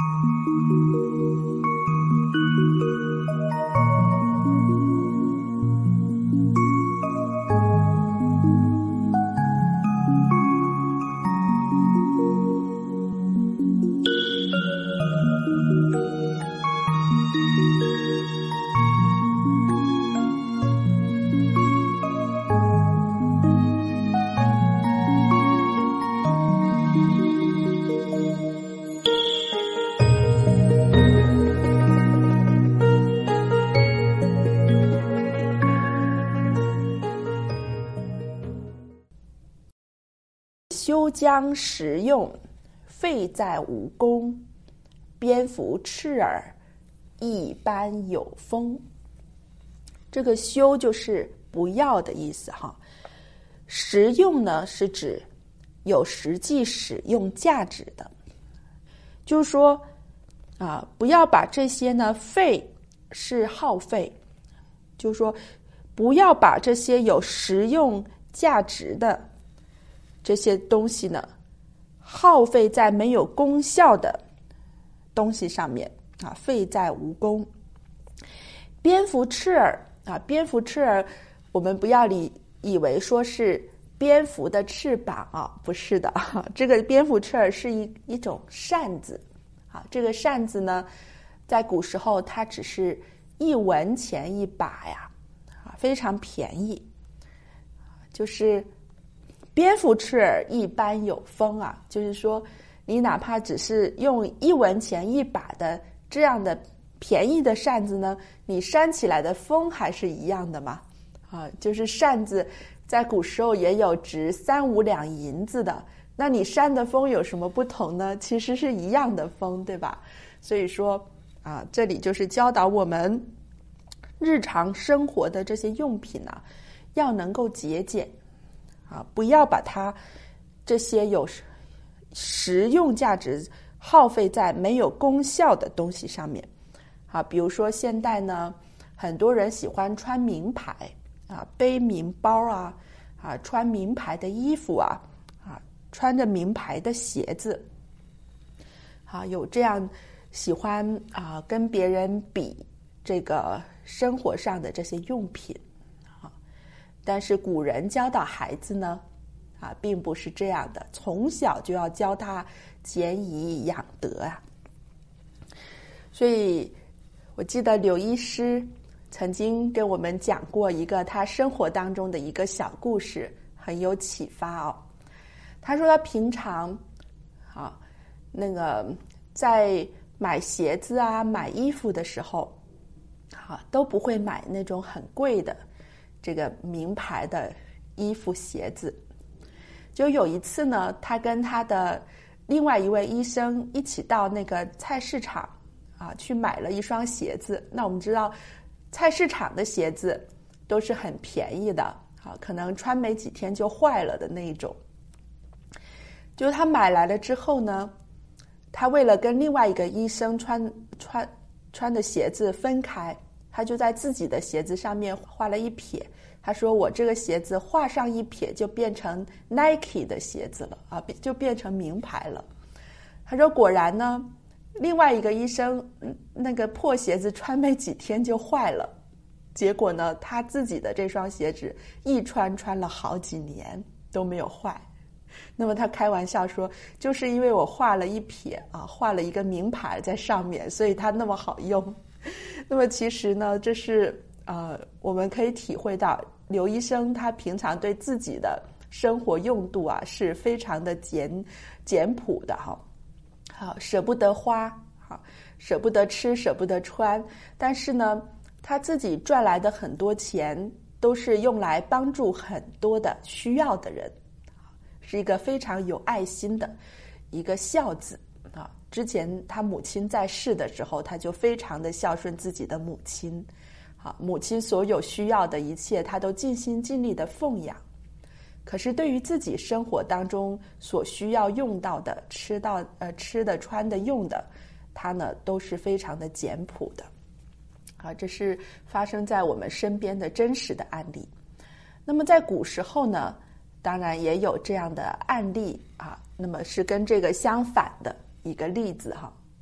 休将实用，废在无功。蝙蝠赤耳，一般有风。这个休就是不要的意思哈。实用呢是指有实际使用价值的，就是说不要把这些呢废是耗费，就是说不要把这些有实用价值的这些东西呢耗费在没有功效的东西上面废在无功。蝙蝠赤耳蝙蝠赤耳，我们不要以为说是蝙蝠的翅膀不是的这个蝙蝠赤耳是一种扇子这个扇子呢在古时候它只是1文钱一把呀非常便宜，就是蝙蝠赤耳一般有风就是说你哪怕只是用1文钱一把的这样的便宜的扇子呢，你扇起来的风还是一样的嘛就是扇子在古时候也有值3、5两银子的，那你扇的风有什么不同呢？其实是一样的风，对吧？所以说这里就是教导我们日常生活的这些用品要能够节俭不要把它这些有实用价值耗费在没有功效的东西上面比如说现代呢很多人喜欢穿名牌背名包穿名牌的衣服穿着名牌的鞋子有这样喜欢跟别人比这个生活上的这些用品但是古人教导孩子呢并不是这样的，从小就要教他俭以养德所以我记得刘医师曾经跟我们讲过一个他生活当中的一个小故事，很有启发他说他平常那个在买鞋子买衣服的时候都不会买那种很贵的这个名牌的衣服鞋子。就有一次呢，他跟他的另外一位医生一起到那个菜市场去买了一双鞋子。那我们知道菜市场的鞋子都是很便宜的可能穿没几天就坏了的那一种。就是他买来了之后呢，他为了跟另外一个医生穿的鞋子分开，他就在自己的鞋子上面画了一撇，他说我这个鞋子画上一撇就变成 Nike 的鞋子了就变成名牌了。他说果然呢，另外一个医生那个破鞋子穿没几天就坏了，结果呢他自己的这双鞋子一穿了好几年都没有坏。那么他开玩笑说，就是因为我画了一撇画了一个名牌在上面，所以它那么好用。那么其实呢，这是我们可以体会到刘医生他平常对自己的生活用度是非常的简朴的舍不得花舍不得吃，舍不得穿，但是呢他自己赚来的很多钱都是用来帮助很多的需要的人，是一个非常有爱心的一个孝子之前他母亲在世的时候，他就非常的孝顺自己的母亲母亲所有需要的一切他都尽心尽力的奉养。可是对于自己生活当中所需要用到的吃的穿的用的，他呢都是非常的简朴的这是发生在我们身边的真实的案例。那么在古时候呢，当然也有这样的案例那么是跟这个相反的一个例子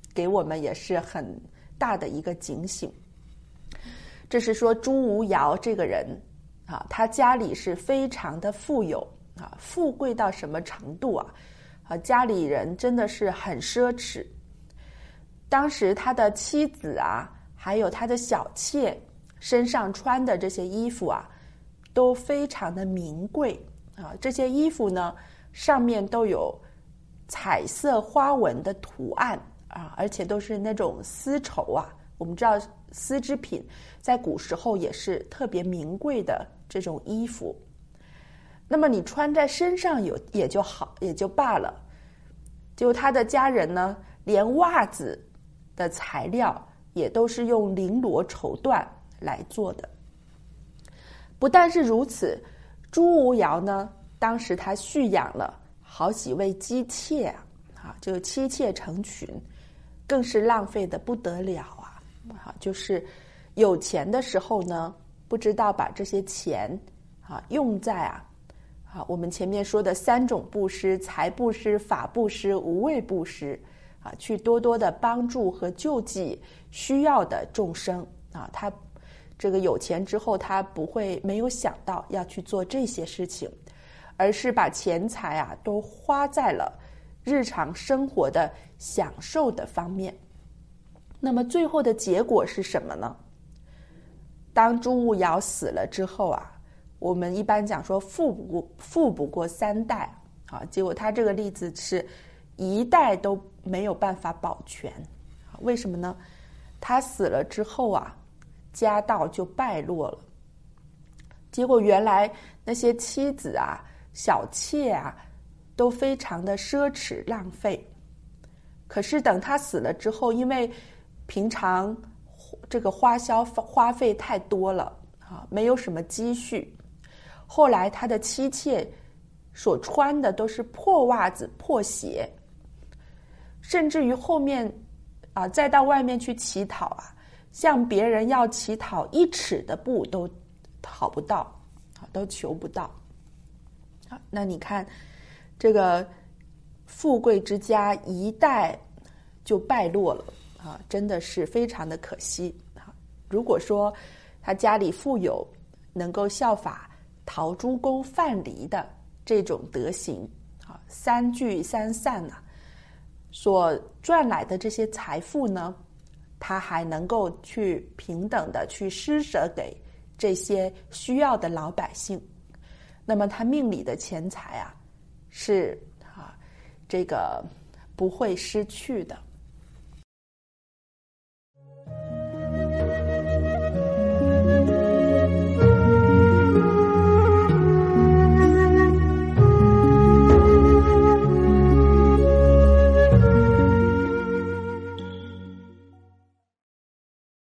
给我们也是很大的一个警醒。这是说朱无尧这个人啊，他家里是非常的富有啊，富贵到什么程度啊？家里人真的是很奢侈。当时他的妻子啊，还有他的小妾身上穿的这些衣服啊，都非常的名贵啊。这些衣服呢，上面都有彩色花纹的图案啊，而且都是那种丝绸啊。我们知道丝织品在古时候也是特别名贵的这种衣服。那么你穿在身上也就好，也就罢了。就他的家人呢，连袜子的材料也都是用绫罗绸缎来做的。不但是如此，朱无尧呢，当时他蓄养了好几位姬妾啊，就妻妾成群，更是浪费的不得了啊！就是有钱的时候呢，不知道把这些钱用在我们前面说的3种布施：财布施、法布施、无畏布施去多多的帮助和救济需要的众生啊。他这个有钱之后，他没有想到要去做这些事情，而是把钱财都花在了日常生活的享受的方面。那么最后的结果是什么呢？当朱无尧死了之后我们一般讲说富不过3代结果他这个例子是1代都没有办法保全。为什么呢？他死了之后家道就败落了。结果原来那些妻子小妾都非常的奢侈浪费。可是等他死了之后，因为平常这个花费太多了没有什么积蓄。后来他的妻妾所穿的都是破袜子、破鞋，甚至于后面再到外面去乞讨向别人要乞讨1尺的布都讨不到，都求不到。那你看这个富贵之家1代就败落了真的是非常的可惜。如果说他家里富有，能够效法陶朱公范蠡的这种德行3聚3散所赚来的这些财富呢，他还能够去平等的去施舍给这些需要的老百姓，那么他命里的钱财是这个不会失去的。